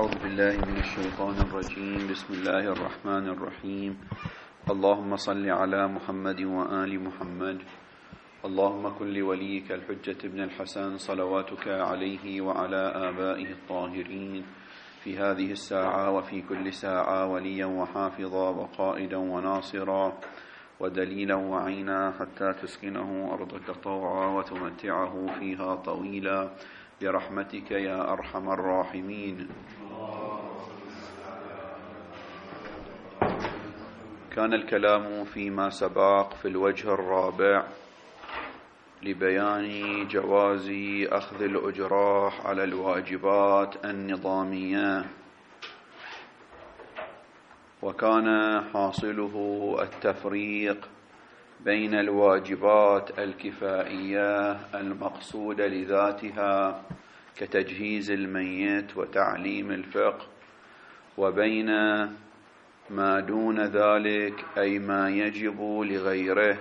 أعوذ بالله من الشيطان الرجيم. بسم الله الرحمن الرحيم. اللهم صل على محمد وآل محمد. اللهم كن لوليك الحجة ابن الحسن صلواتك عليه وعلى آبائه الطاهرين في هذه الساعة وفي كل ساعة وليا وحافظا وقائدا وناصرا ودليلا وعينا حتى تسكنه أرضك طوعا وتمتعه فيها طويلا برحمتك يا أرحم الراحمين. كان الكلام فيما سبق في الوجه الرابع لبيان جواز أخذ الأجراح على الواجبات النظامية، وكان حاصله التفريق بين الواجبات الكفائية المقصودة لذاتها كتجهيز الميت وتعليم الفقه، وبين ما دون ذلك أي ما يجب لغيره،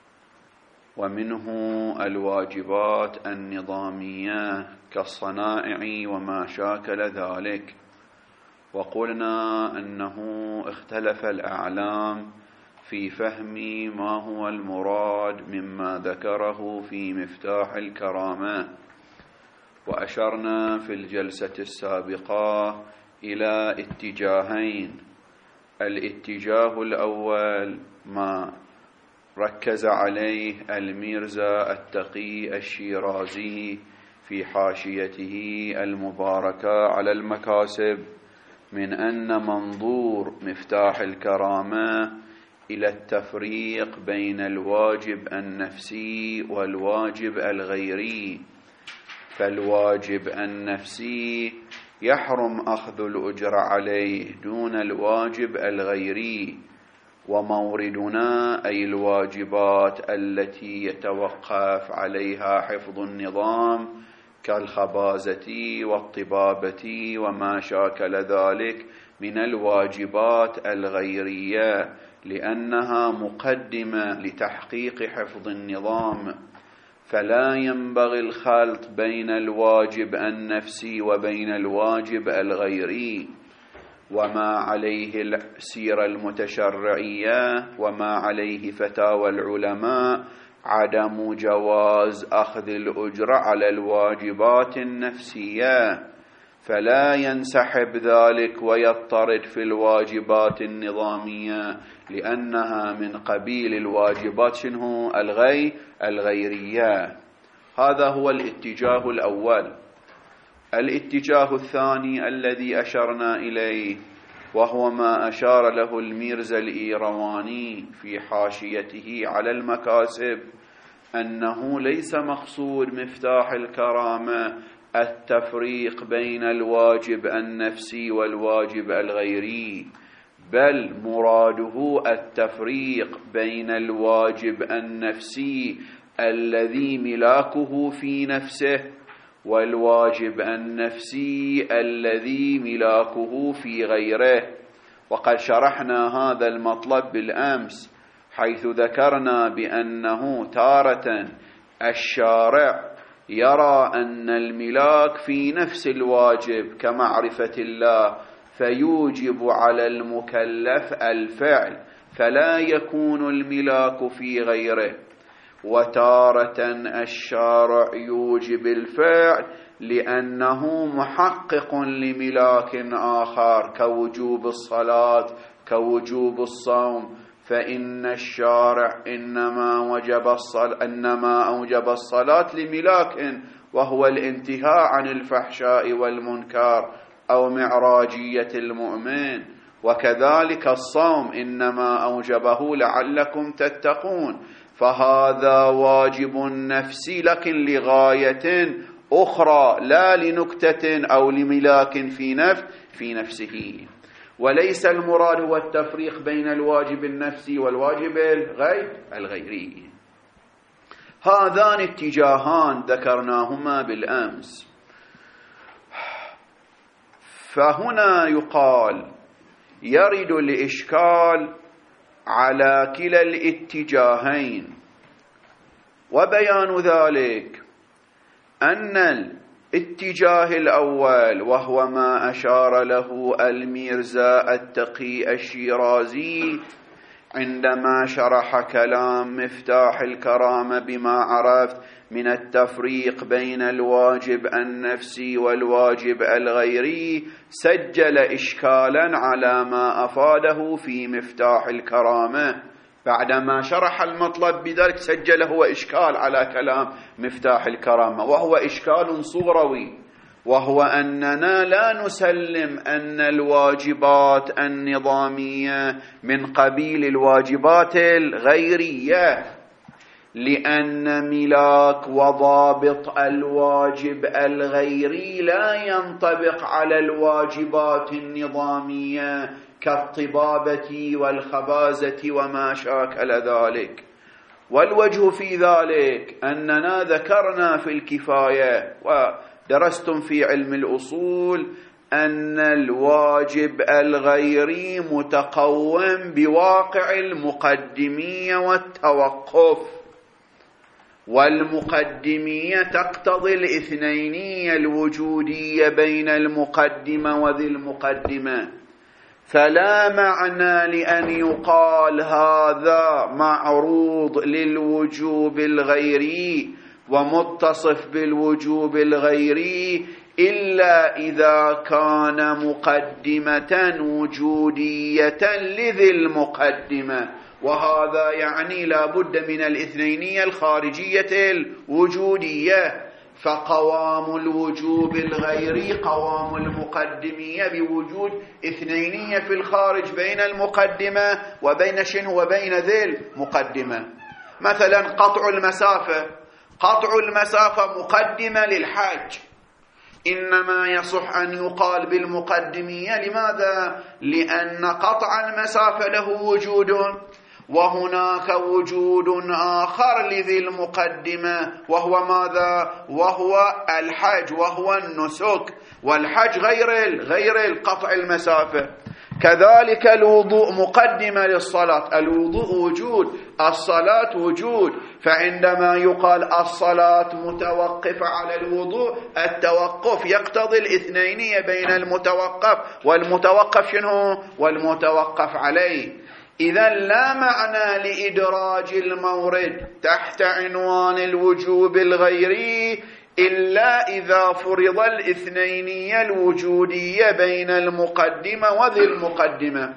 ومنه الواجبات النظامية كالصنائع وما شاكل ذلك. وقلنا أنه اختلف الأعلام في فهم ما هو المراد مما ذكره في مفتاح الكرامة، وأشرنا في الجلسة السابقة إلى اتجاهين. الاتجاه الأول ما ركز عليه الميرزا التقي الشيرازي في حاشيته المباركة على المكاسب، من أن منظور مفتاح الكرامة إلى التفريق بين الواجب النفسي والواجب الغيري. فالواجب النفسي يحرم أخذ الأجر عليه دون الواجب الغيري، وموردنا أي الواجبات التي يتوقف عليها حفظ النظام كالخبازة والطبابة وما شاكل ذلك من الواجبات الغيرية، لأنها مقدمة لتحقيق حفظ النظام. فلا ينبغي الخلط بين الواجب النفسي وبين الواجب الغيري. وما عليه السيرة المتشرعية وما عليه فتاوى العلماء عدم جواز أخذ الأجر على الواجبات النفسية، فلا ينسحب ذلك ويضطرد في الواجبات النظامية، لأنها من قبيل الواجبات شنو؟ الغيرية. هذا هو الاتجاه الأول. الاتجاه الثاني الذي أشرنا إليه، وهو ما أشار له الميرزا الإيرواني في حاشيته على المكاسب، أنه ليس مقصود مفتاح الكرامة التفريق بين الواجب النفسي والواجب الغيري، بل مراده التفريق بين الواجب النفسي الذي ملاكه في نفسه والواجب النفسي الذي ملاكه في غيره. وقد شرحنا هذا المطلب بالأمس، حيث ذكرنا بأنه تارة الشارع يرى أن الملاك في نفس الواجب كمعرفة الله، فيوجب على المكلف الفعل، فلا يكون الملاك في غيره. وتارة الشارع يوجب الفعل لأنه محقق لملاك آخر كوجوب الصلاة كوجوب الصوم، فإن الشارع إنما أوجب الصلاة لملاك، وهو الانتهاء عن الفحشاء والمنكر أو معراجية المؤمن، وكذلك الصوم إنما أوجبه لعلكم تتقون. فهذا واجب نفسي لكن لغاية أخرى، لا لنكتة أو لملاك في نفسه. وليس المراد هو التفريق بين الواجب النفسي والواجب الغيري. هذان اتجاهان ذكرناهما بالأمس. فهنا يقال يرد الإشكال على كلا الاتجاهين، وبيان ذلك أن اتجاه الأول وهو ما أشار له الميرزا التقي الشيرازي عندما شرح كلام مفتاح الكرامة بما عرفت من التفريق بين الواجب النفسي والواجب الغيري، سجل إشكالا على ما أفاده في مفتاح الكرامة. بعدما شرح المطلب بذلك سجل هو إشكال على كلام مفتاح الكرامة، وهو إشكال صغروي، وهو أننا لا نسلم أن الواجبات النظامية من قبيل الواجبات الغيرية، لأن ملاك وضابط الواجب الغيري لا ينطبق على الواجبات النظامية كالطبابة والخبازة وما شاكل ذلك. والوجه في ذلك أننا ذكرنا في الكفاية ودرستم في علم الأصول أن الواجب الغيري متقوم بواقع المقدمية والتوقف، والمقدمية تقتضي الاثنينية الوجودية بين المقدمة وذي المقدمة، فلا معنى لأن يقال هذا معروض للوجوب الغيري ومتصف بالوجوب الغيري إلا إذا كان مقدمة وجودية لذي المقدمة، وهذا يعني لا بد من الاثنينية الخارجية الوجودية. فقوام الوجوب الغيري قوام المقدمية بوجود اثنينية في الخارج بين المقدمة وبين شنو وبين ذي المقدمة. مثلا قطع المسافة مقدمة للحج، إنما يصح أن يقال بالمقدمية. لماذا؟ لأن قطع المسافة له وجود، وهناك وجود آخر لذي المقدمة، وهو ماذا؟ وهو الحج، وهو النسك، والحج غير القطع المسافة. كذلك الوضوء مقدمة للصلاة، الوضوء وجود، الصلاة وجود، فعندما يقال الصلاة متوقفة على الوضوء، التوقف يقتضي الاثنينية بين المتوقف والمتوقف شنو؟ والمتوقف عليه. إذن لا معنى لإدراج المورد تحت عنوان الوجوب الغيري إلا إذا فرض الاثنينية الوجودية بين المقدمة وذي المقدمة،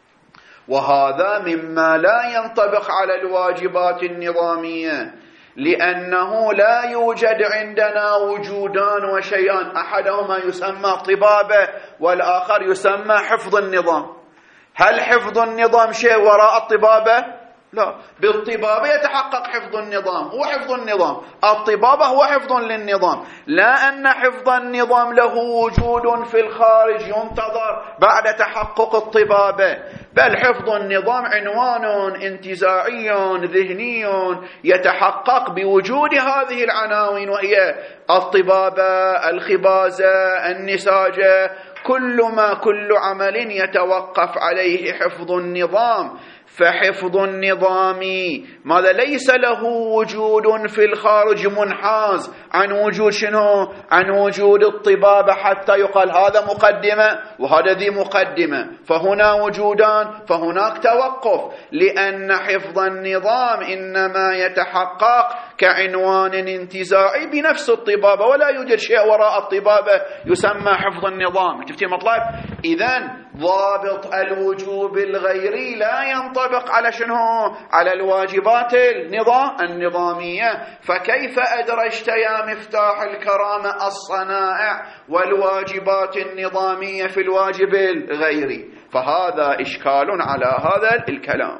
وهذا مما لا ينطبق على الواجبات النظامية، لأنه لا يوجد عندنا وجودان وشيئان، أحدهما يسمى طبابة والآخر يسمى حفظ النظام. هل حفظ النظام شيء وراء الطبابة؟ لا، بالطبابة يتحقق حفظ النظام، هو حفظ النظام، الطبابة هو حفظ للنظام، لا أن حفظ النظام له وجود في الخارج ينتظر بعد تحقق الطبابة، بل حفظ النظام عنوان انتزاعي ذهني يتحقق بوجود هذه العناوين، وهي الطبابة، الخبازة، النساجة، كل عمل يتوقف عليه حفظ النظام. فحفظ النظام ماذا؟ ليس له وجود في الخارج منحاز عن وجود شنو؟ عن وجود الطبابة حتى يقال هذا مقدمة وهذا ذي مقدمة، فهنا وجودان فهناك توقف، لأن حفظ النظام إنما يتحقق كعنوان انتزاعي بنفس الطبابة، ولا يوجد شيء وراء الطبابة يسمى حفظ النظام. شفتي مطلب؟ إذن ضابط الوجوب الغيري لا ينطبق على شنو؟ على الواجبات النظامية. فكيف أدرجت يا مفتاح الكرامة الصنائع والواجبات النظامية في الواجب الغيري؟ فهذا إشكال على هذا الكلام.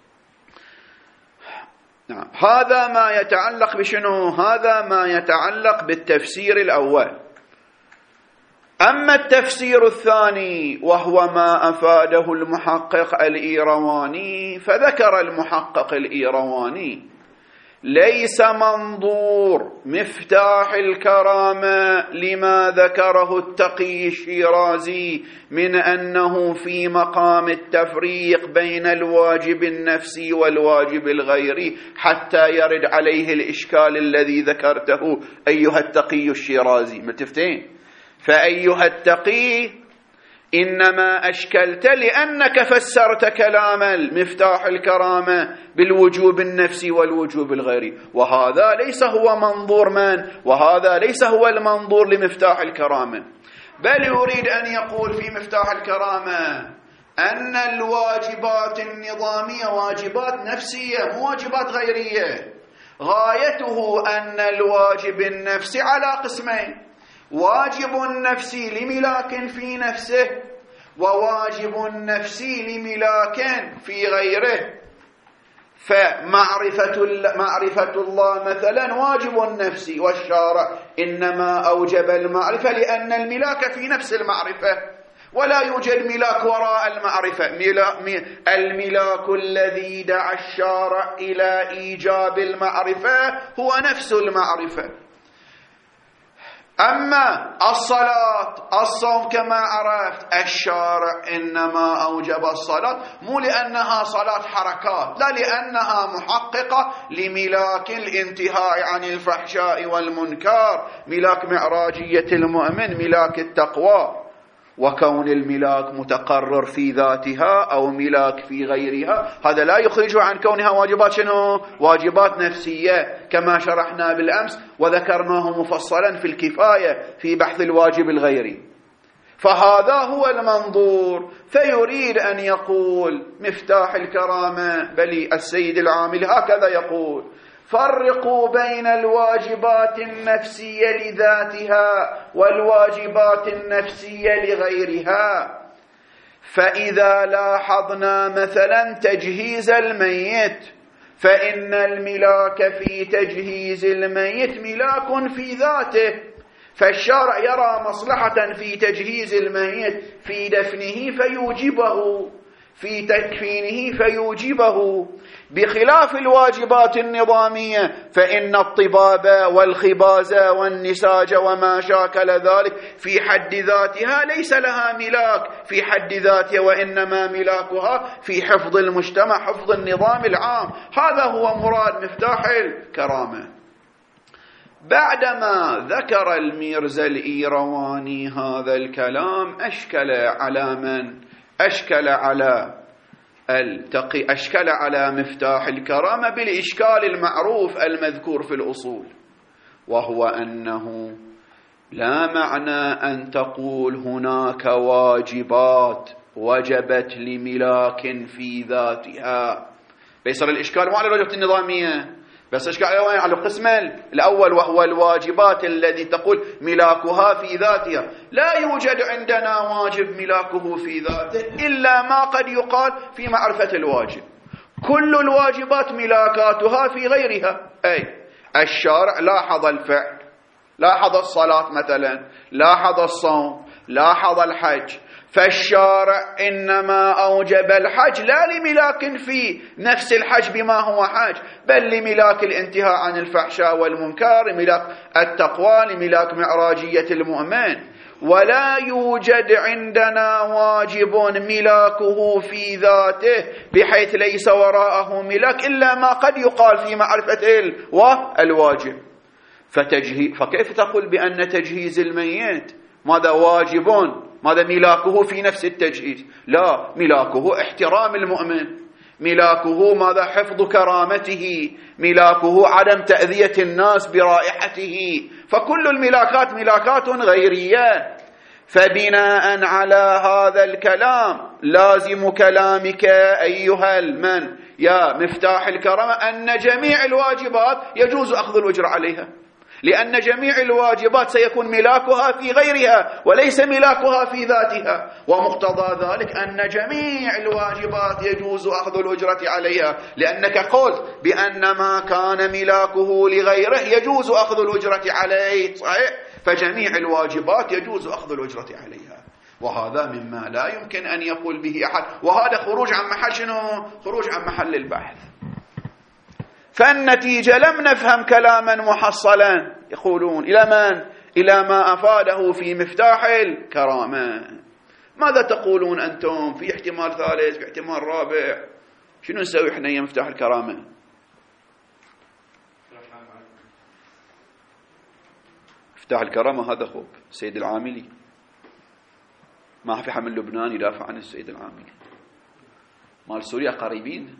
نعم، هذا ما يتعلق بشنو؟ هذا ما يتعلق بالتفسير الأول. أما التفسير الثاني وهو ما أفاده المحقق الإيرواني، فذكر المحقق الإيرواني ليس منظور مفتاح الكرامة لما ذكره التقي الشيرازي من أنه في مقام التفريق بين الواجب النفسي والواجب الغيري حتى يرد عليه الإشكال الذي ذكرته أيها التقي الشيرازي. متفتين؟ فأيها التقي إنما أشكلت لأنك فسرت كلام المفتاح الكرامة بالوجوب النفسي والوجوب الغيري، وهذا ليس هو منظور من؟ وهذا ليس هو المنظور لمفتاح الكرامة، بل يريد أن يقول في مفتاح الكرامة أن الواجبات النظامية واجبات نفسية مو واجبات غيرية. غايته أن الواجب النفسي على قسمين: واجب نفسي لملاك في نفسه، وواجب نفسي لملاك في غيره. فمعرفة الله مثلا واجب نفسي، والشارع إنما أوجب المعرفة لأن الملاك في نفس المعرفة، ولا يوجد ملاك وراء المعرفة. الملاك الذي دعا الشارع إلى إيجاب المعرفة هو نفس المعرفة. أما الصلاة الصوم كما عرفت، الشارع إنما أوجب الصلاة مو لأنها صلاة حركات، لا، لأنها محققة لملاك الانتهاء عن الفحشاء والمنكر، ملاك معراجية المؤمن، ملاك التقوى. وكون الملاك متقرر في ذاتها أو ملاك في غيرها هذا لا يخرج عن كونها واجبات شنو؟ واجبات نفسية كما شرحنا بالأمس وذكرناه مفصلا في الكفاية في بحث الواجب الغيري. فهذا هو المنظور. فيريد أن يقول مفتاح الكرامة بل السيد العامل هكذا يقول: فرقوا بين الواجبات النفسية لذاتها والواجبات النفسية لغيرها. فإذا لاحظنا مثلا تجهيز الميت، فإن الملاك في تجهيز الميت ملاك في ذاته، فالشارع يرى مصلحة في تجهيز الميت في دفنه فيوجبه، في تكفينه فيوجبه، بخلاف الواجبات النظامية فإن الطباب والخباز والنساج وما شاكل ذلك في حد ذاتها ليس لها ملاك في حد ذاتها، وإنما ملاكها في حفظ المجتمع، حفظ النظام العام. هذا هو مراد مفتاح الكرامة. بعدما ذكر الميرزا الإيرواني هذا الكلام أشكل على من؟ أشكل على التقي، أشكل على مفتاح الكرامة بالإشكال المعروف المذكور في الأصول، وهو أنه لا معنى أن تقول هناك واجبات وجبت لملاك في ذاتها. ليس الإشكال مو على الواجبات النظامية بس، إشكال على القسم الأول وهو الواجبات الذي تقول ملاكها في ذاتها. لا يوجد عندنا واجب ملاكه في ذاته إلا ما قد يقال في معرفة الواجب. كل الواجبات ملاكاتها في غيرها. أي الشارع لاحظ الفعل، لاحظ الصلاة مثلا، لاحظ الصوم، لاحظ الحج، فالشارع إنما أوجب الحج لا لملاك في نفس الحج بما هو حج، بل لملاك الانتهاء عن الفحشاء والمنكر، ملاك التقوى، لملاك معراجية المؤمن. ولا يوجد عندنا واجب ملاكه في ذاته بحيث ليس وراءه ملاك إلا ما قد يقال في معرفة الواجب. فكيف تقول بأن تجهيز الميت ماذا واجب؟ ماذا ملاكه في نفس التجهيز؟ لا، ملاكه احترام المؤمن، ملاكه ماذا حفظ كرامته، ملاكه عدم تأذية الناس برائحته. فكل الملاكات ملاكات غيرية. فبناء على هذا الكلام لازم كلامك أيها المن يا مفتاح الكرامة أن جميع الواجبات يجوز أخذ الأجر عليها، لأن جميع الواجبات سيكون ملاكها في غيرها وليس ملاكها في ذاتها، ومقتضى ذلك أن جميع الواجبات يجوز أخذ الأجرة عليها، لأنك قلت بأن ما كان ملاكه لغيره يجوز أخذ الأجرة عليه، صحيح؟ فجميع الواجبات يجوز أخذ الأجرة عليها، وهذا مما لا يمكن أن يقول به أحد، وهذا خروج عن محل شنو؟ خروج عن محل البحث. فالنتيجة لم نفهم كلاما محصلا. يقولون إلى من؟ إلى ما أفاده في مفتاح الكرامة. ماذا تقولون أنتم في احتمال ثالث، في احتمال رابع؟ شنو نسوي إحنا يا مفتاح الكرامة؟ مفتاح الكرامة هذا خوب السيد العاملي، ما في حمل لبنان يدافع عن السيد العاملي. مال سوريا قريبين.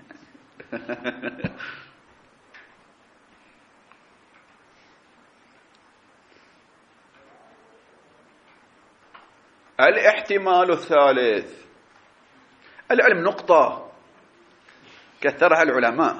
الاحتمال الثالث، العلم نقطة كثرها العلماء.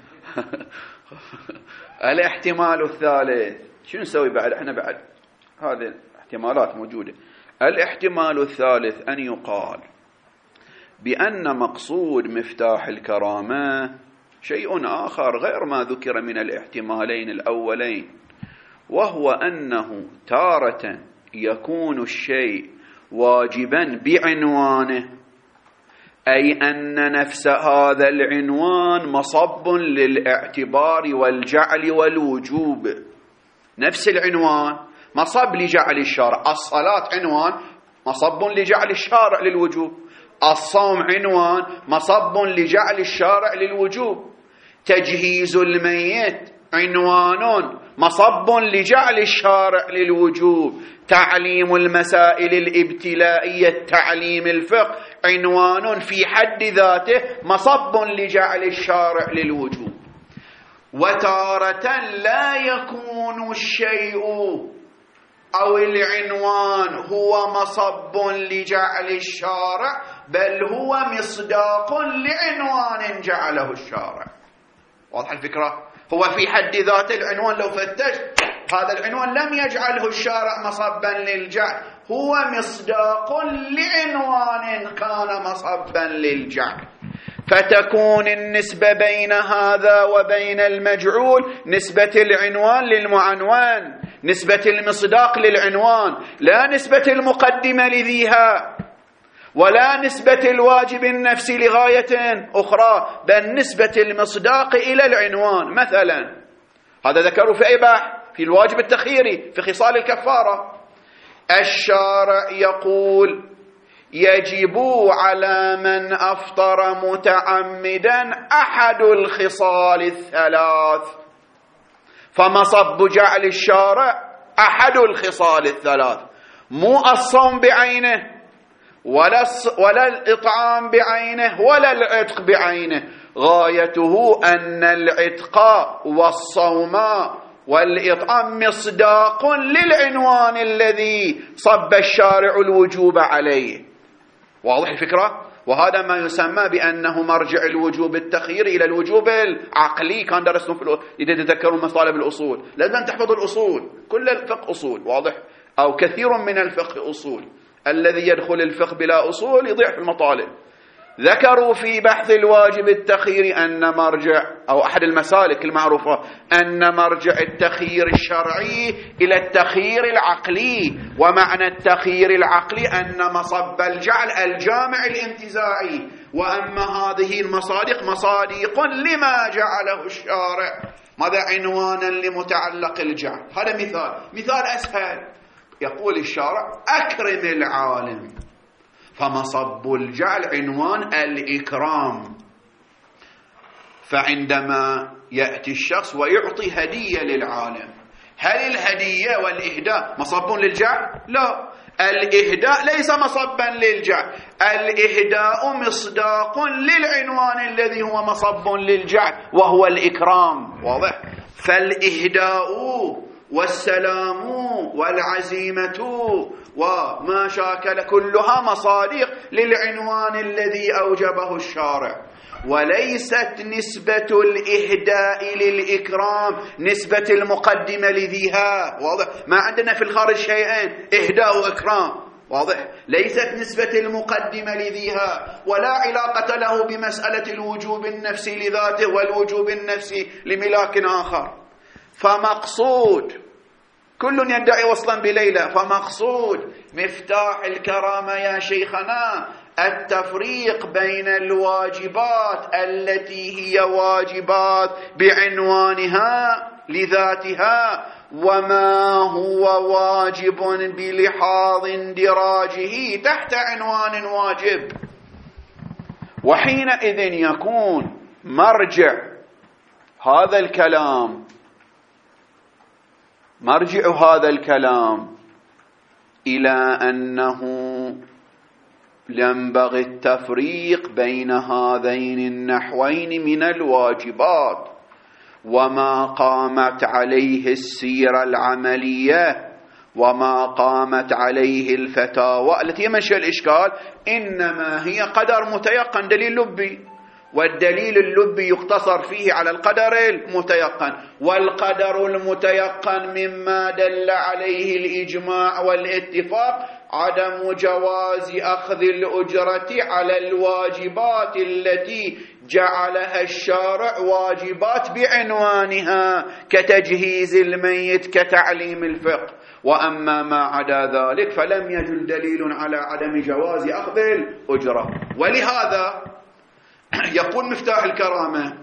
الاحتمال الثالث شنو نسوي بعد؟ احنا بعد هذه الاحتمالات موجودة. الاحتمال الثالث أن يقال بأن مقصود مفتاح الكرامة شيء آخر غير ما ذكر من الاحتمالين الأولين، وهو أنه تارة يكون الشيء واجبا بعنوانه، أي أن نفس هذا العنوان مصب للاعتبار والجعل والوجوب. نفس العنوان مصب لجعل الشارع. الصلاة عنوان مصب لجعل الشارع للوجوب، الصوم عنوان مصب لجعل الشارع للوجوب، تجهيز الميت عنوان مصب لجعل الشارع للوجوب، تعليم المسائل الابتلائية تعليم الفقه عنوان في حد ذاته مصب لجعل الشارع للوجوب. وتارة لا يكون الشيء أو العنوان هو مصب لجعل الشارع، بل هو مصداق لعنوان جعله الشارع. واضح الفكرة؟ هو في حد ذات العنوان لو فتشت هذا العنوان لم يجعله الشارع مصبا للجعل، هو مصداق لعنوان كان مصبا للجعل. فتكون النسبة بين هذا وبين المجعول نسبة العنوان للمعنون، نسبة المصداق للعنوان، لا نسبة المقدمة لذيها، ولا نسبة الواجب النفسي لغاية أخرى، بل نسبة المصداق إلى العنوان. مثلا هذا ذكروا في أي بحث؟ في الواجب التخييري في خصال الكفارة. الشارع يقول يجب على من أفطر متعمدا أحد الخصال الثلاث، فمصب جعل الشارع أحد الخصال الثلاث، مو الصوم بعينه ولا الإطعام بعينه ولا العتق بعينه، غايته أن العتق والصوم والإطعام مصداق للعنوان الذي صب الشارع الوجوب عليه. واضح الفكرة؟ وهذا ما يسمى بأنه مرجع الوجوب التخييري إلى الوجوب العقلي. كان درسنا إذا تذكروا مطالب الأصول لازم تحفظ الأصول، كل الفقه أصول، واضح؟ أو كثير من الفقه أصول. الذي يدخل الفقه بلا أصول يضيع في المطالب. ذكروا في بحث الواجب التخييري أن مرجع أو أحد المسالك المعروفة أن مرجع التخيير الشرعي إلى التخيير العقلي، ومعنى التخيير العقلي أن مصب الجعل الجامع الانتزاعي، وأما هذه المصادق مصادق لما جعله الشارع، ماذا؟ عنوانا لمتعلق الجعل. هذا مثال أسهل. يقول الشارع أكرم العالم، فمصب الجعل عنوان الإكرام. فعندما يأتي الشخص ويعطي هدية للعالم، هل الهدية والإهداء مصب للجعل؟ لا، الإهداء ليس مصبا للجعل، الإهداء مصداق للعنوان الذي هو مصب للجعل وهو الإكرام. واضح؟ فالإهداء والسلام والعزيمة وما شاكل كلها مصادق للعنوان الذي أوجبه الشارع، وليست نسبة الإهداء للإكرام نسبة المقدمة لذيها. واضح؟ ما عندنا في الخارج شيئين، إهداء وإكرام. واضح؟ ليست نسبة المقدمة لذيها، ولا علاقة له بمسألة الوجوب النفسي لذاته والوجوب النفسي لملاك آخر. فمقصود كل يدعي وصلا بليلى. فمقصود مفتاح الكرامة يا شيخنا التفريق بين الواجبات التي هي واجبات بعنوانها لذاتها وما هو واجب بلحاظ اندراجه تحت عنوان واجب. وحينئذ يكون مرجع هذا الكلام إلى أنه ينبغي التفريق بين هذين النحوين من الواجبات وما قامت عليه السيرة العملية وما قامت عليه الفتاوى التي هي منشأ الإشكال، إنما هي قدر متيقن دليل لبي، والدليل اللبي يقتصر فيه على القدر المتيقن، والقدر المتيقن مما دل عليه الإجماع والاتفاق عدم جواز أخذ الأجرة على الواجبات التي جعلها الشارع واجبات بعنوانها كتجهيز الميت كتعليم الفقه. وأما ما عدا ذلك فلم يدل دليل على عدم جواز أخذ الأجرة. ولهذا يقول مفتاح الكرامة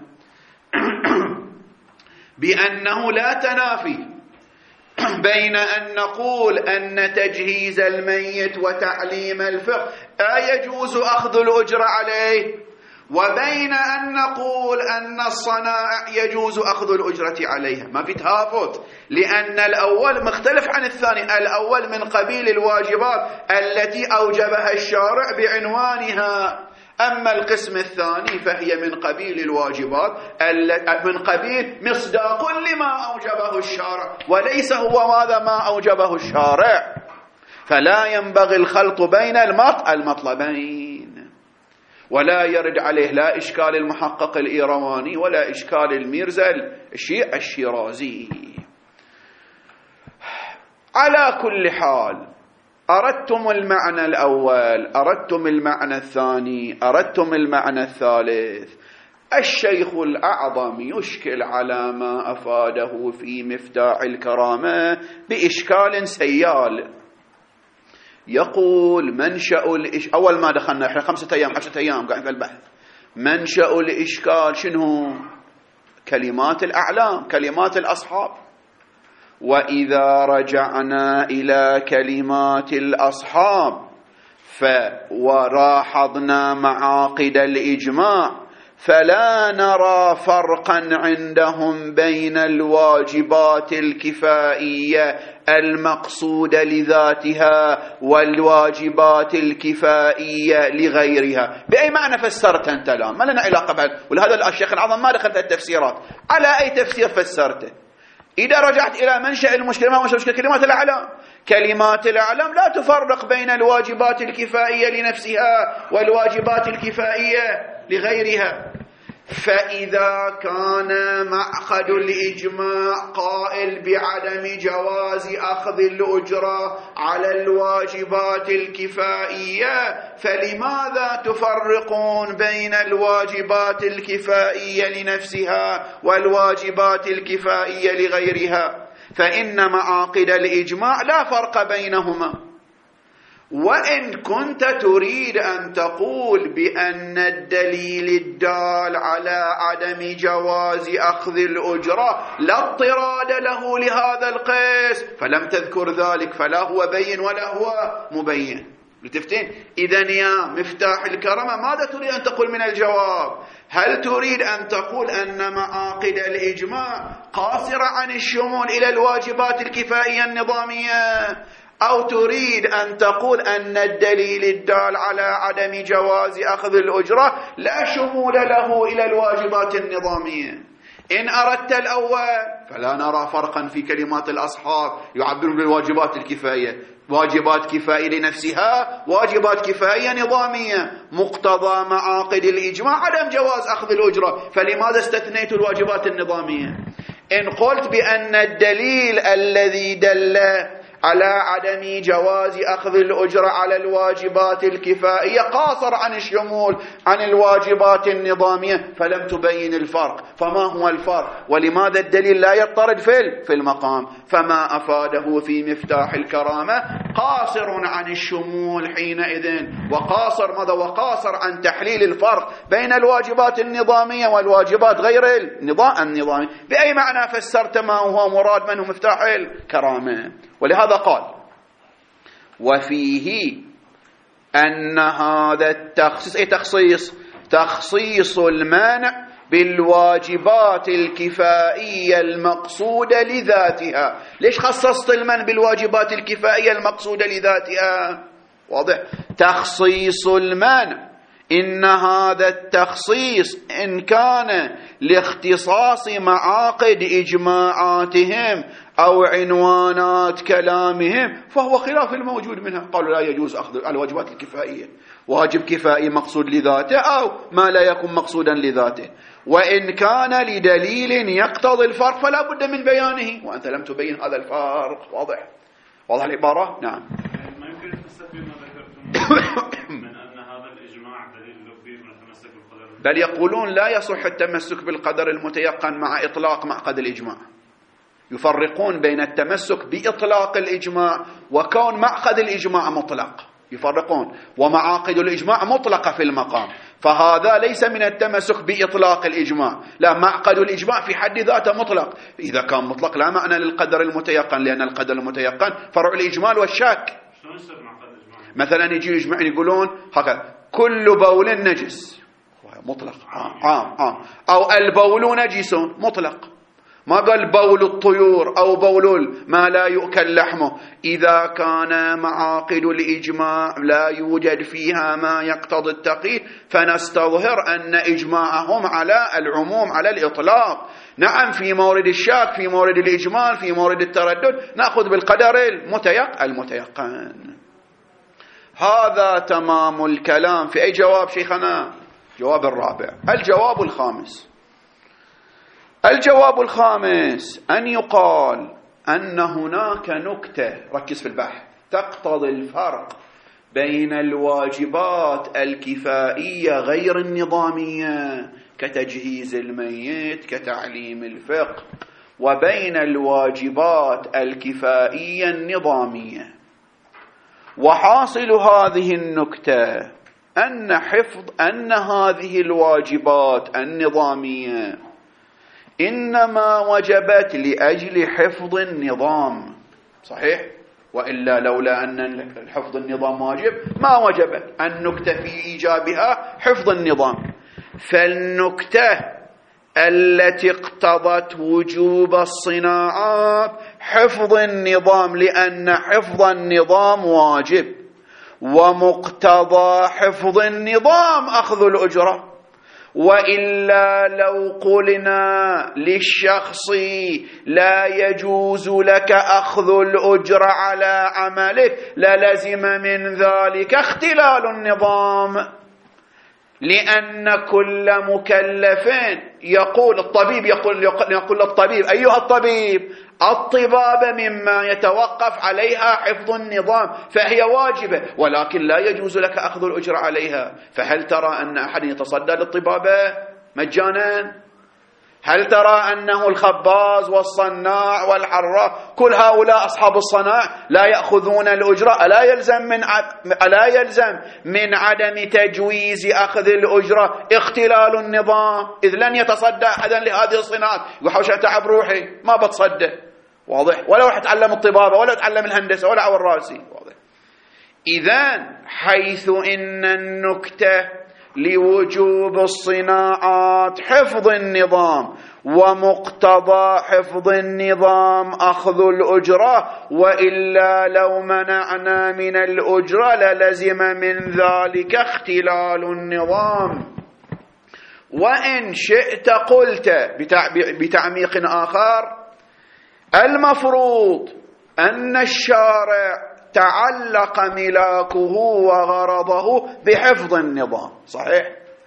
بأنه لا تنافي بين أن نقول أن تجهيز الميت وتعليم الفقه يجوز أخذ الأجرة عليه، وبين أن نقول أن الصنائع يجوز أخذ الأجرة عليها. ما في تهافت، لأن الأول مختلف عن الثاني. الأول من قبيل الواجبات التي أوجبها الشارع بعنوانها، أما القسم الثاني فهي من قبيل الواجبات من قبيل مصداق لما أوجبه الشارع، وليس هو ماذا ما أوجبه الشارع. فلا ينبغي الخلط بين المطلبين، ولا يرد عليه لا إشكال المحقق الإيرواني ولا إشكال الميرزا الشيرازي. على كل حال، أردتم المعنى الأول، أردتم المعنى الثاني، أردتم المعنى الثالث. الشيخ الأعظم يشكل على ما أفاده في مفتاح الكرامة بإشكال سيال. يقول منشأ أول ما دخلنا إحنا 5 أيام 10 أيام قاعد في البحث، منشأ الإشكال شنو؟ كلمات الأعلام، كلمات الأصحاب. وإذا رجعنا إلى كلمات الأصحاب وراحضنا معاقد الإجماع فلا نرى فرقا عندهم بين الواجبات الكفائية المقصودة لذاتها والواجبات الكفائية لغيرها. بأي معنى فسرت أنت الآن؟ ما لنا علاقة بعد، ولهذا الشيخ العظم ما دخل في التفسيرات. على أي تفسير فسرته؟ إذا رجعت إلى منشأ المشكلة، ما مشكلة كلمات الأعلام. كلمات الأعلام لا تفرق بين الواجبات الكفائية لنفسها والواجبات الكفائية لغيرها. فإذا كان معقد الإجماع قائل بعدم جواز أخذ الأجرة على الواجبات الكفائية، فلماذا تفرقون بين الواجبات الكفائية لنفسها والواجبات الكفائية لغيرها؟ فإن معاقد الإجماع لا فرق بينهما. وإن كنت تريد أن تقول بأن الدليل الدال على عدم جواز أخذ الأجرة لا اضطراد له لهذا القيس فلم تذكر ذلك، فلا هو بين ولا هو مبين. لتفتين إذن يا مفتاح الكرامة ماذا تريد أن تقول من الجواب؟ هل تريد أن تقول أن معاقد الإجماع قاصرة عن الشمول إلى الواجبات الكفائية النظامية، أو تريد أن تقول أن الدليل الدال على عدم جواز أخذ الأجرة لا شمول له إلى الواجبات النظامية؟ إن أردت الأول فلا نرى فرقا في كلمات الأصحاب يعبرون بالواجبات الكفائية، واجبات كفائية لنفسها، واجبات كفائية نظامية. مقتضى معاقد الإجماع عدم جواز أخذ الأجرة، فلماذا استثنيت الواجبات النظامية؟ إن قلت بأن الدليل الذي دل على عدم جواز أخذ الأجرة على الواجبات الكفائية، قاصر عن الشمول عن الواجبات النظامية، فلم تبين الفرق. فما هو الفرق؟ ولماذا الدليل لا يضطرد في المقام؟ فما أفاده في مفتاح الكرامة قاصر عن الشمول حينئذ، وقاصر ماذا؟ وقاصر عن تحليل الفرق بين الواجبات النظامية والواجبات غير النظامية. بأي معنى فسرت ما هو مراد منه مفتاح الكرامة؟ ولهذا قال: وفيه أن هذا التخصيص تخصيص المانع بالواجبات الكفائية المقصودة لذاتها. ليش خصصت المنع بالواجبات الكفائية المقصودة لذاتها؟ واضح. تخصيص المنع، إن هذا التخصيص إن كان لاختصاص معاقد إجماعاتهم أو عنوانات كلامهم فهو خلاف الموجود منها. قالوا لا يجوز أخذ الواجبات الكفائية، واجب كفائي مقصود لذاته أو ما لا يكون مقصودا لذاته. وإن كان لدليل يقتضي الفرق فلا بد من بيانه، وأنت لم تبين هذا الفرق. واضح العبارة؟ نعم. ما يمكن التمسك بما ذكرتم من أن هذا الإجماع دليل لبي من التمسك بالقدر، بل يقولون لا يصح التمسك بالقدر المتيقن مع إطلاق معقد الإجماع. يفرقون بين التمسك بإطلاق الإجماع وكون معقد الإجماع مطلق، يفرقون، ومعاقد الإجماع مطلقة في المقام، فهذا ليس من التمسك بإطلاق الإجماع، لا، معقد الإجماع في حد ذاته مطلق. إذا كان مطلق لا معنى للقدر المتيقن، لأن القدر المتيقن فرع الإجمال والشك. مثلا يجي يجمعون يقولون هكذا: كل بول نجس، مطلق عام، أو البول نجس مطلق، ما قال بول الطيور أو بول ما لا يؤكل لحمه. إذا كان معاقد الإجماع لا يوجد فيها ما يقتضي التقييد فنستظهر أن إجماعهم على العموم على الإطلاق. نعم، في مورد الشك، في مورد الإجمال، في مورد التردد نأخذ بالقدر المتيقن. هذا تمام الكلام. في أي جواب شيخنا؟ جواب الرابع. الجواب الخامس أن يقال أن هناك نكتة، ركز في البحث، تقتضي الفرق بين الواجبات الكفائية غير النظامية كتجهيز الميت كتعليم الفقه، وبين الواجبات الكفائية النظامية. وحاصل هذه النكتة أن هذه الواجبات النظامية إنما وجبت لأجل حفظ النظام، صحيح؟ وإلا لولا أن حفظ النظام واجب ما وجبت. النكتة في إيجابها حفظ النظام، فالنكتة التي اقتضت وجوب الصناعات حفظ النظام، لأن حفظ النظام واجب، ومقتضى حفظ النظام أخذ الأجرة. وإلا لو قلنا للشخص لا يجوز لك أخذ الأجر على عملك للزم من ذلك اختلال النظام، لأن كل مكلف يقول للطبيب أيها الطبيب الطبابة مما يتوقف عليها حفظ النظام فهي واجبة، ولكن لا يجوز لك أخذ الأجر عليها. فهل ترى أن أحد يتصدى للطبابة مجانا؟ هل ترى أنه الخباز والصناع والحراق كل هؤلاء أصحاب الصناع لا يأخذون الأجرة؟ ألا يلزم من عدم تجويز أخذ الأجرة اختلال النظام، إذ لن يتصدى أحدا لهذه الصناعات. يحوش أتعب روحي ما بتصدى، واضح؟ ولا راح أتعلم الطبابة ولا أتعلم الهندسة ولا أول راسي، واضح؟ إذن حيث إن النكتة لوجوب الصناعات حفظ النظام، ومقتضى حفظ النظام أخذ الأجرة، وإلا لو منعنا من الأجرة للزم من ذلك اختلال النظام. وإن شئت قلت بتعميق آخر: المفروض أن الشارع تعلق ملاكه وغرضه بحفظ النظام، صحيح؟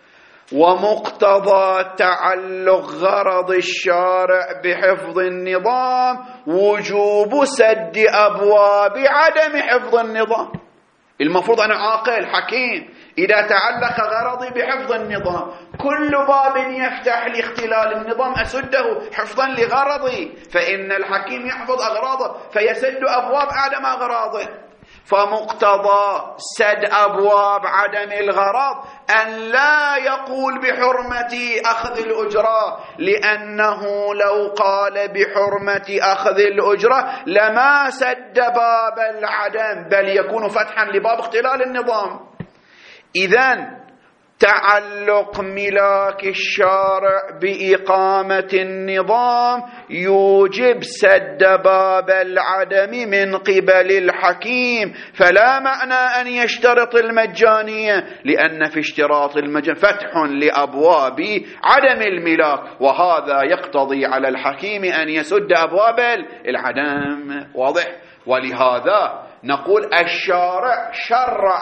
ومقتضى تعلق غرض الشارع بحفظ النظام وجوب سد أبواب عدم حفظ النظام. المفروض أنا عاقل حكيم إذا تعلق غرضي بحفظ النظام كل باب يفتح لاختلال النظام أسده حفظا لغرضي، فإن الحكيم يحفظ أغراضه فيسد أبواب عدم أغراضه. فمقتضى سد أبواب عدم الغرض أن لا يقول بحرمة أخذ الأجرة، لأنه لو قال بحرمة أخذ الأجرة لما سد باب العدم بل يكون فتحا لباب اختلال النظام. إذن تعلق ملاك الشارع بإقامة النظام يوجب سد باب العدم من قبل الحكيم، فلا معنى أن يشترط المجانية، لأن في اشتراط المجان فتح لأبواب عدم الملاك، وهذا يقتضي على الحكيم أن يسد أبواب العدم. واضح؟ ولهذا نقول الشارع شرع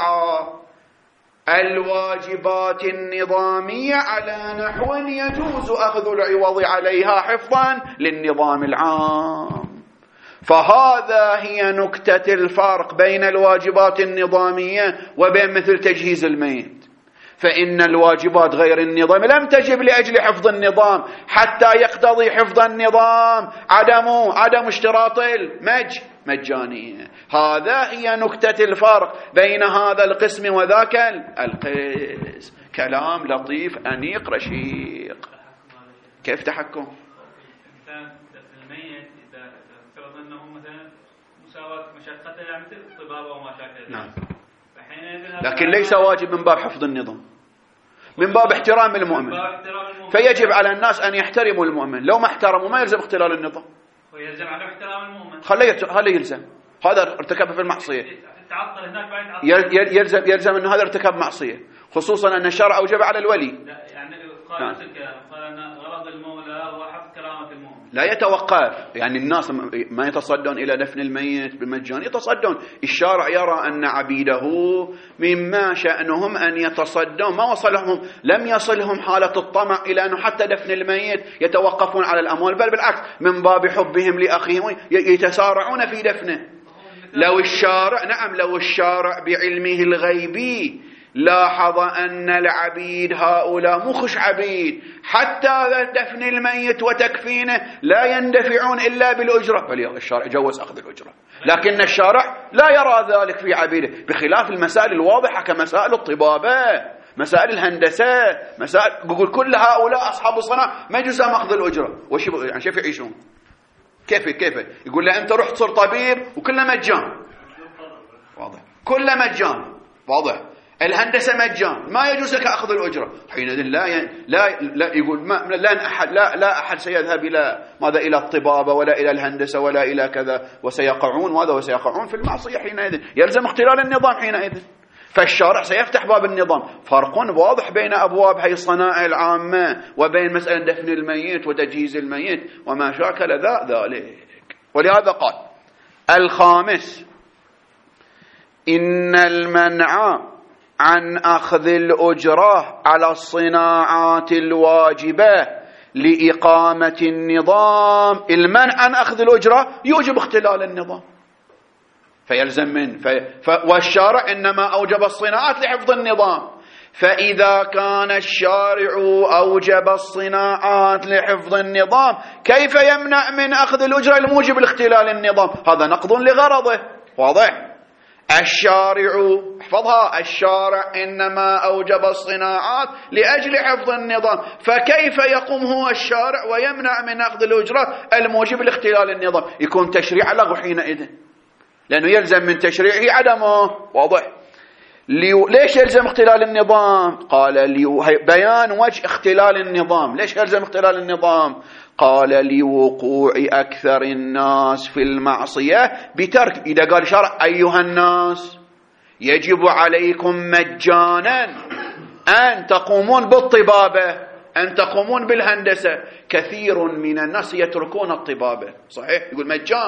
الواجبات النظامية على نحو يجوز أخذ العوض عليها حفظا للنظام العام. فهذا هي نكتة الفرق بين الواجبات النظامية وبين مثل تجهيز الميت. فإن الواجبات غير النظام لم تجب لأجل حفظ النظام حتى يقتضي حفظ النظام عدم اشتراط المجانية. هذا هي نكتة الفرق بين هذا القسم وذاك القسم. كلام لطيف أنيق رشيق. كيف تحكم؟ الميت إذا افترض أنه مثلا مساواة مشقته يعني مثل الطباب أو ما شابه. نعم. لكن ليس واجب من باب حفظ النظام، من باب احترام المؤمن. فيجب على الناس أن يحترموا المؤمن، لو ما احترموا ما يلزم اختلال النظام، ويلزم على احترام المؤمن. خليه يلزم. هذا ارتكب في المعصية، يلزم أن هذا ارتكب معصية، خصوصا أن الشرع أوجب على الولي. لا يعني قال أن غرض المولى هو حفظ كرامة المؤمن. لا يتوقف، يعني الناس ما يتصدون إلى دفن الميت بالمجان، يتصدون. الشارع يرى أن عبيده مما شأنهم أن يتصدون، ما وصلهم، لم يصلهم حالة الطمع إلى أنه حتى دفن الميت يتوقفون على الأموال، بل بالعكس من باب حبهم لأخيهم يتسارعون في دفنه. لو الشارع بعلمه الغيبي لاحظ أن العبيد هؤلاء مخش عبيد حتى دفن الميت وتكفينه لا يندفعون إلا بالأجرة، بل الشارع جوز أخذ الأجرة، لكن الشارع لا يرى ذلك في عبيده، بخلاف المسائل الواضحة كمسائل الطبابة، مسائل الهندسة، مسائل يقول كل هؤلاء أصحاب الصناعة ما يجوز أخذ الأجرة. وش يعني كيف يعيشون؟ كيف يقول له أنت رحت صرت طبيب وكله مجان، واضح، كله مجان، واضح، الهندسة مجان، ما يجوز لك أخذ الأجرة. حينئذ لا يقول لا أحد سيذهب إلى الطبابة ولا إلى الهندسة ولا إلى كذا، وسيقعون في المعصية. حينئذ يلزم اختلال النظام حينئذ. فالشارع سيفتح باب النظام. فرق واضح بين أبواب هي الصنائع العامة وبين مسألة دفن الميت وتجهيز الميت وما شاكل ذلك. ولهذا قال الخامس: إن المنع عن أخذ الأجرة على الصناعات الواجبة لإقامة النظام، المنع عن أخذ الأجرة يوجب اختلال النظام، فيلزم منه والشارع إنما أوجب الصناعات لحفظ النظام، فإذا كان الشارع أوجب الصناعات لحفظ النظام كيف يمنع من أخذ الأجرة الموجب لاختلال النظام؟ هذا نقض لغرضه. واضح؟ الشارع احفظها، الشارع إنما أوجب الصناعات لأجل حفظ النظام، فكيف يقوم هو الشارع ويمنع من أخذ الأجرة الموجب لاختلال النظام؟ يكون تشريع لغو حينئذ، لأنه يلزم من تشريعه عدمه. واضح؟ ليش يلزم اختلال النظام؟ قال بيان وجه اختلال النظام. ليش يلزم اختلال النظام؟ قال لوقوع أكثر الناس في المعصية بترك. إذا قال شرع أيها الناس يجب عليكم مجانا أن تقومون بالطبابة، أن تقومون بالهندسة، كثير من الناس يتركون الطبابة، صحيح، يقول مجان،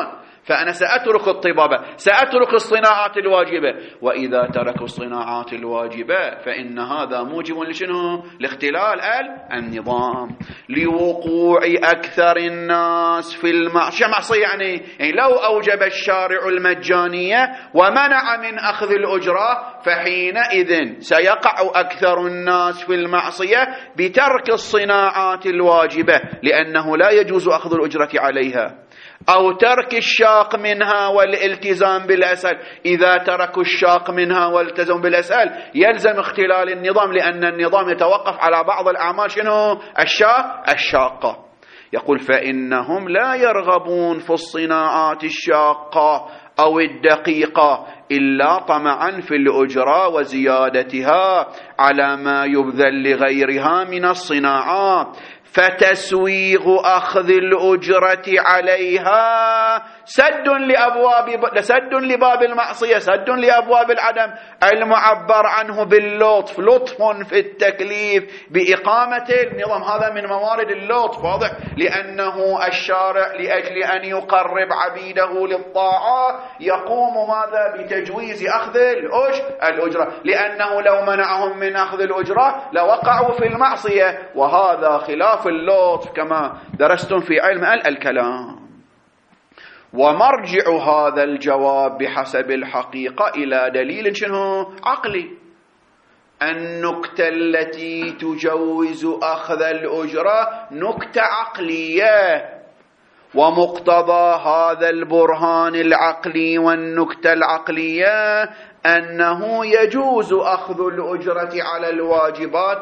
فأنا سأترك الطبابة، سأترك الصناعات الواجبة. وإذا تركوا الصناعات الواجبة فإن هذا موجب لشنو؟ لاختلال النظام، لوقوع أكثر الناس في معصية. يعني لو أوجب الشارع المجانية ومنع من أخذ الأجرة فحينئذ سيقع أكثر الناس في المعصية بترك الصناعات الواجبة، لأنه لا يجوز أخذ الأجرة عليها، أو ترك الشاق منها والالتزام بالأسهل. إذا تركوا الشاق منها والالتزام بالأسهل يلزم اختلال النظام، لأن النظام يتوقف على بعض الأعمال شنو؟ الشاقة. يقول فإنهم لا يرغبون في الصناعات الشاقة أو الدقيقة إلا طمعا في الأجرة وزيادتها على ما يبذل لغيرها من الصناعات، فتسويغ أخذ الأجرة عليها سد لباب المعصية، سد لأبواب العدم المعبر عنه باللطف، لطف في التكليف بإقامة النظام. هذا من موارد اللطف، واضح؟ لأنه الشارع لأجل أن يقرب عبيده للطاعة يقوم ماذا؟ بتجويز أخذ الأجرة، لأنه لو منعهم من أخذ الأجرة لوقعوا في المعصية، وهذا خلاف اللطف كما درستم في علم الكلام. ومرجع هذا الجواب بحسب الحقيقة إلى دليل شنو؟ عقلي. النكتة التي تجوز أخذ الأجرة نكتة عقلية، ومقتضى هذا البرهان العقلي والنكتة العقلية أنه يجوز أخذ الأجرة على الواجبات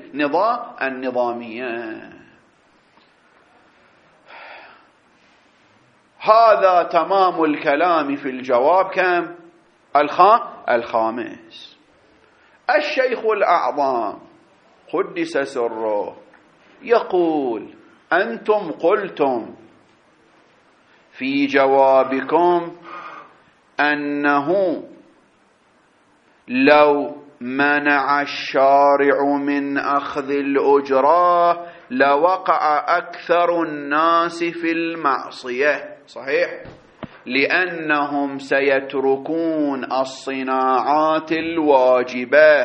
النظامية. هذا تمام الكلام في الجواب كم؟ الخامس. الشيخ الأعظم قدس سره يقول أنتم قلتم في جوابكم أنه لو منع الشارع من أخذ الأجرة لوقع أكثر الناس في المعصية. صحيح، لأنهم سيتركون الصناعات الواجبة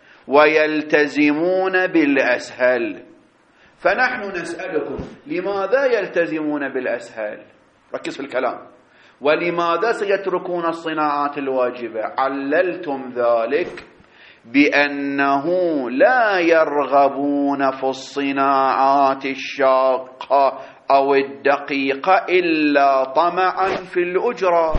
ويلتزمون بالأسهل. فنحن نسألكم لماذا يلتزمون بالأسهل؟ ركز في الكلام. ولماذا سيتركون الصناعات الواجبة؟ عللتم ذلك بأنه لا يرغبون في الصناعات الشاقة أو الدقيقة إلا طمعا في الأجرة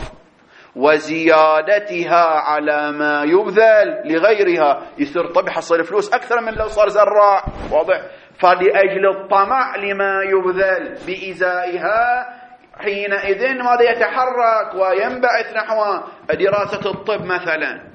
وزيادتها على ما يبذل لغيرها. يصير طبع حصل فلوس أكثر من لو صار زراع، واضح؟ فلأجل الطمع لما يبذل بإزائها حينئذ ماذا؟ يتحرك وينبعث نحو دراسة الطب مثلا.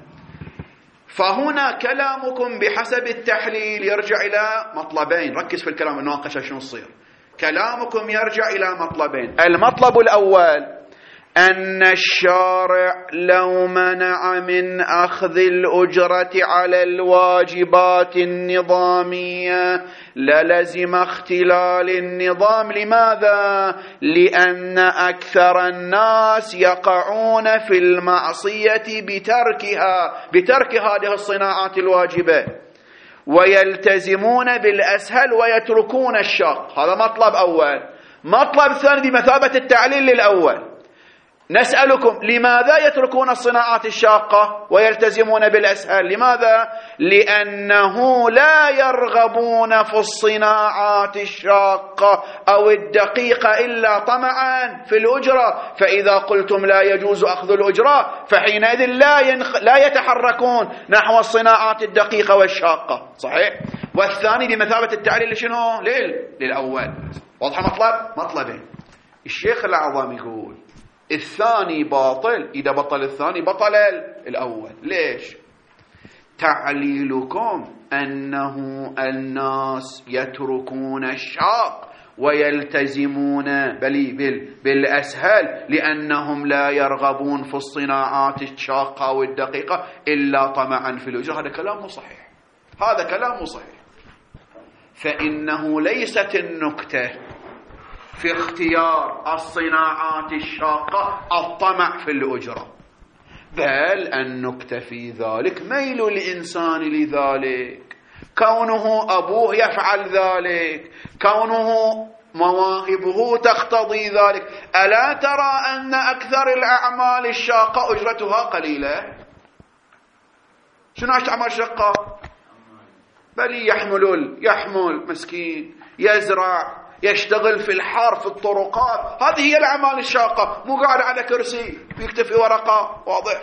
فهنا كلامكم بحسب التحليل يرجع إلى مطلبين. ركز في الكلام، الناقشة شنو تصير. كلامكم يرجع إلى مطلبين. المطلب الأول أن الشارع لو منع من أخذ الأجرة على الواجبات النظامية للزم اختلال النظام. لماذا؟ لأن أكثر الناس يقعون في المعصية بترك هذه الصناعات الواجبة ويلتزمون بالأسهل ويتركون الشاق. هذا مطلب أول. مطلب ثاني بمثابة التعليل للأول. نسألكم لماذا يتركون الصناعات الشاقة ويلتزمون بالأسهل؟ لماذا؟ لأنه لا يرغبون في الصناعات الشاقة أو الدقيقة إلا طمعا في الأجرة. فإذا قلتم لا يجوز أخذ الأجرة فحينئذ لا يتحركون نحو الصناعات الدقيقة والشاقة. صحيح؟ والثاني بمثابة التعليل لشنو؟ للأول. واضح مطلبين. الشيخ الأعظم يقول الثاني باطل. إذا بطل الثاني بطل الأول. ليش؟ تعليلكم أنه الناس يتركون الشاق ويلتزمون بالأسهل لأنهم لا يرغبون في الصناعات الشاقة والدقيقة إلا طمعا في الأجرة. هذا كلام صحيح. هذا كلام صحيح. فإنه ليست النكتة في اختيار الصناعات الشاقة الطمع في الأجرة، بل أن نكتفي ذلك ميل الإنسان لذلك، كونه أبوه يفعل ذلك، كونه مواهبه تقتضي ذلك. ألا ترى أن أكثر الأعمال الشاقة أجرتها قليلة؟ شنو أعمال شاقة؟ بل يحمل مسكين، يزرع، يشتغل في الحار في الطرقات، هذه هي الأعمال الشاقة، مو قاعد على كرسي يكتفي ورقة. واضح؟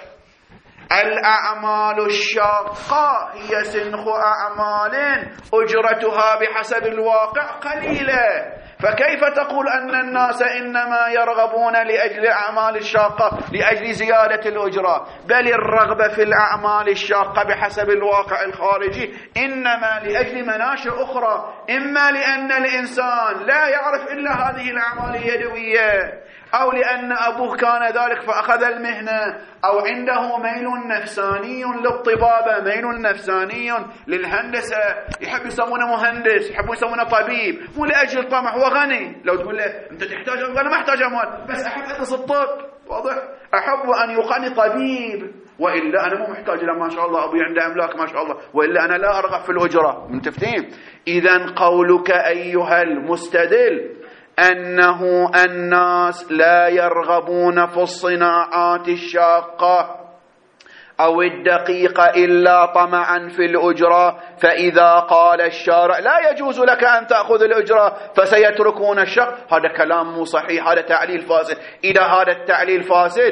الأعمال الشاقة هي سنخ أعمال أجرتها بحسب الواقع قليلة. فكيف تقول أن الناس إنما يرغبون لأجل الأعمال الشاقة لأجل زيادة الأجرة؟ بل الرغبة في الأعمال الشاقة بحسب الواقع الخارجي إنما لأجل مناشئ أخرى، إما لأن الإنسان لا يعرف إلا هذه الأعمال اليدوية، أو لأن أبوه كان ذلك فأخذ المهنة، أو عنده ميل نفساني للطبابة، ميل نفساني للهندسة، يحب يسمونه مهندس، يحب يسمونه طبيب، مو لأجل الطمع. هو غني، لو تقول له أنت تحتاج أموال، أنا ما أحتاج أموال، بس أحب أدرس الطب. واضح؟ أحب أن يقني طبيب، وإلا أنا مو محتاج إلى ما شاء الله أبوي عنده أملاك ما شاء الله، وإلا أنا لا أرغب في الأجرة. من تفتين؟ إذن قولك أيها المستدل أنه الناس لا يرغبون في الصناعات الشاقة أو الدقيقة إلا طمعا في الأجرة، فإذا قال الشارع لا يجوز لك أن تأخذ الأجرة فسيتركون الشق، هذا كلام مو صحيح، هذا تعليل فاسد. إذا هذا التعليل فاسد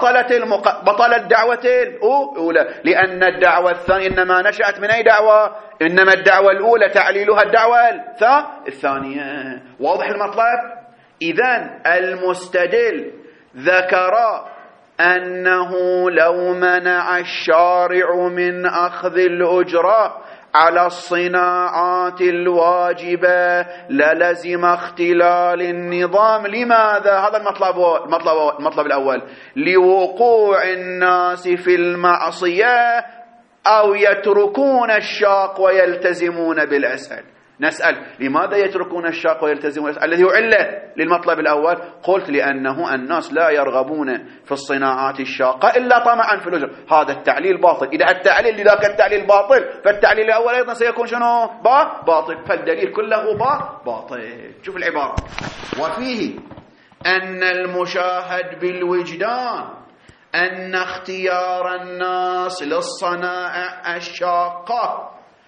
بطلت دعوة الأولى، لأن الدعوة الثانية إنما نشأت من أي دعوة؟ إنما الدعوة الأولى تعليلها الدعوة الثانية. واضح المطلب؟ إذن المستدل ذكر أنه لو منع الشارع من أخذ الأجرة على الصناعات الواجبة للزم اختلال النظام. لماذا؟ هذا المطلب الأول، لوقوع الناس في المعصية أو يتركون الشاق ويلتزمون بالأسهل. نسأل لماذا يتركون الشاق ويلتزمون الذي هو علة للمطلب الأول؟ قلت لأنه الناس لا يرغبون في الصناعات الشاقة إلا طمعا في الأجر. هذا التعليل باطل. إذا التعليل لذاك التعليل باطل، فالتعليل الأول أيضا سيكون شنو؟ باطل. فالدليل كله باطل. شوف العبارة: وفيه أن المشاهد بالوجدان أن اختيار الناس للصنائع الشاقة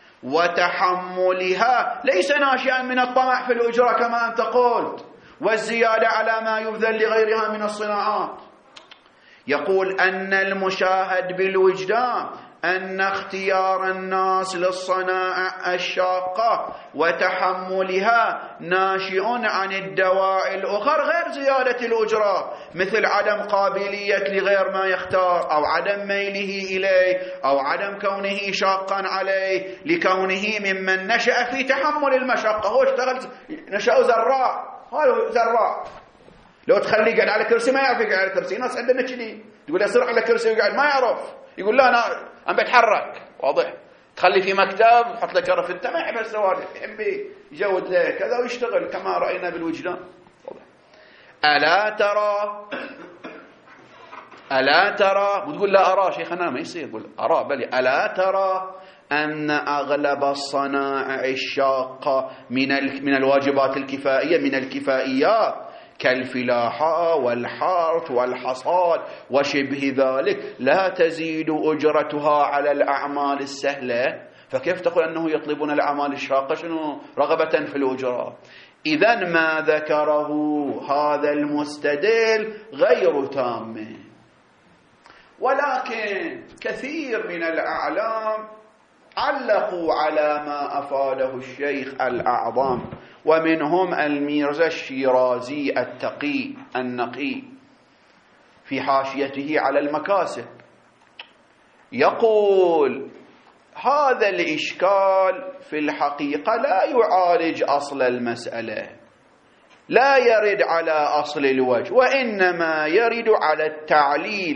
وتحملها ليس ناشئا من الطمع في الأجرة كما أنت قلت والزيادة على ما يبذل لغيرها من الصناعات. يقول أن المشاهد بالوجدان أن اختيار الناس للصنائع الشاقة وتحملها ناشئ عن الدواعي الأخرى غير زيادة الأجرة، مثل عدم قابلية لغير ما يختار، أو عدم ميله إليه، أو عدم كونه شاقا عليه لكونه ممن نشأ في تحمل المشقة. هو اشتغل نشأ زراع، هو زراع، لو تخليه قاعد على كرسي ما يعرف يقعد على كرسي. ناس عندنا كذي تقول له صير على كرسي ويقعد ما يعرف، يقول لا أنا بتحرك. واضح؟ تخلي في مكتب حط له كرفته ما يحب السوالف، يحب يجود له كذا ويشتغل كما رأينا بالوجدان. واضح؟ ألا ترى وتقول لا أرى شيخنا ما يصير، يقول أرى بل ألا ترى أن أغلب الصنائع الشاقة من الواجبات الكفائية، من الكفائيات كالفلاحة والحرث والحصاد وشبه ذلك لا تزيد أجرتها على الأعمال السهلة، فكيف تقول أنه يطلبون الأعمال الشاقة شنو رغبة في الأجرة؟ إذن ما ذكره هذا المستدل غير تام. ولكن كثير من الأعلام علقوا على ما أفاده الشيخ الأعظم، ومنهم الميرزا الشيرازي التقي النقي في حاشيته على المكاسب، يقول هذا الإشكال في الحقيقة لا يعالج أصل المسألة، لا يرد على أصل الوجه، وإنما يرد على التعليل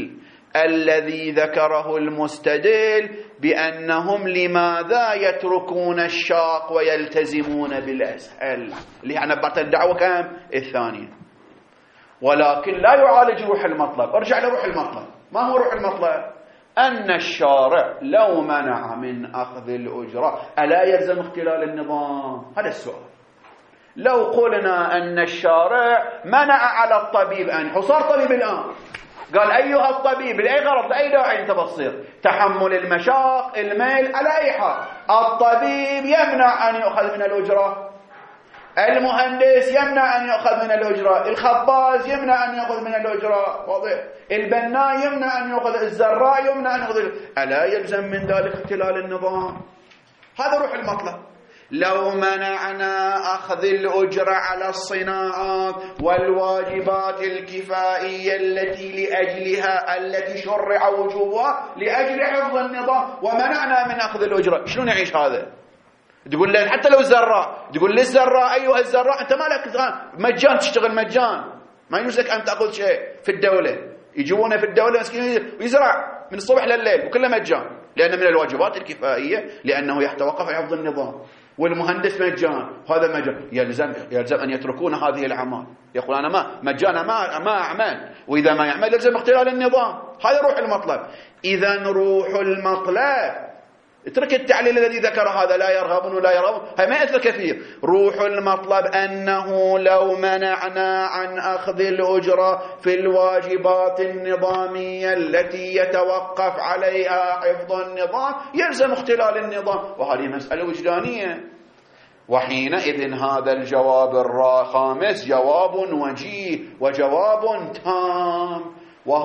الذي ذكره المستدل بأنهم لماذا يتركون الشاق ويلتزمون بالأسهل، اللي يعني بطل الدعوة كم الثانية، ولكن لا يعالج روح المطلب. ارجع لروح المطلب. ما هو روح المطلب؟ أن الشارع لو منع من أخذ الأجرة ألا يلزم اختلال النظام؟ هذا السؤال. لو قلنا أن الشارع منع على الطبيب أن وصار طبيب الآن، قال أيها الطبيب لأي غرض لأي داعي أنت بتصير تحمل المشاق الميل على أي حال، الطبيب يمنع أن يأخذ من الأجرة، المهندس يمنع أن يأخذ من الأجرة، الخباز يمنع أن يأخذ من الأجرة، واضح؟ البناء يمنع أن يأخذ، الزراع يمنع أن يأخذ، ألا يلزم من ذلك اختلال النظام؟ هذا روح المطلب. لو منعنا أخذ الأجرة على الصناعات والواجبات الكفائية التي شرع وجوبها لأجل حفظ النظام، ومنعنا من أخذ الأجرة، شلون يعيش هذا؟ تقول له حتى لو زراع، تقول للزراع أيها الزراع أنت ما لك مجان تشتغل مجان، ما يجوزك أن تأخذ شيء في الدولة. يجوونه في الدولة مسكين ويزرع من الصبح لليل وكله مجان، لأن من الواجبات الكفائية، لأنه يتوقف على حفظ النظام. والمهندس مجان، هذا مجان، يلزم أن يتركون هذه الأعمال. يقول أنا مجانا ما أعمل، وإذا ما يعمل يلزم اختلال النظام. هذا روح المطلب. إذا روح المطلب، اترك التعليل الذي ذكر هذا لا يرغبون ولا يرغبون، هي ما يأثر كثير. روح المطلب أنه لو منعنا عن أخذ الأجرة في الواجبات النظامية التي يتوقف عليها حفظ النظام يلزم اختلال النظام، وهذه مسألة وجدانية. وحينئذ هذا الجواب الخامس جواب وجيه وجواب تام،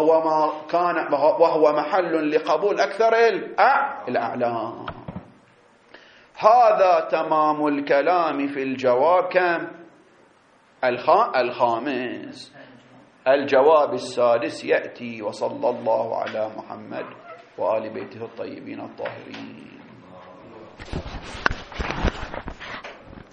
وهو محل لقبول أكثر الأعلام. هذا تمام الكلام في الجواب كم؟ الخامس. الجواب السادس يأتي. وصلى الله على محمد وآل بيته الطيبين الطاهرين.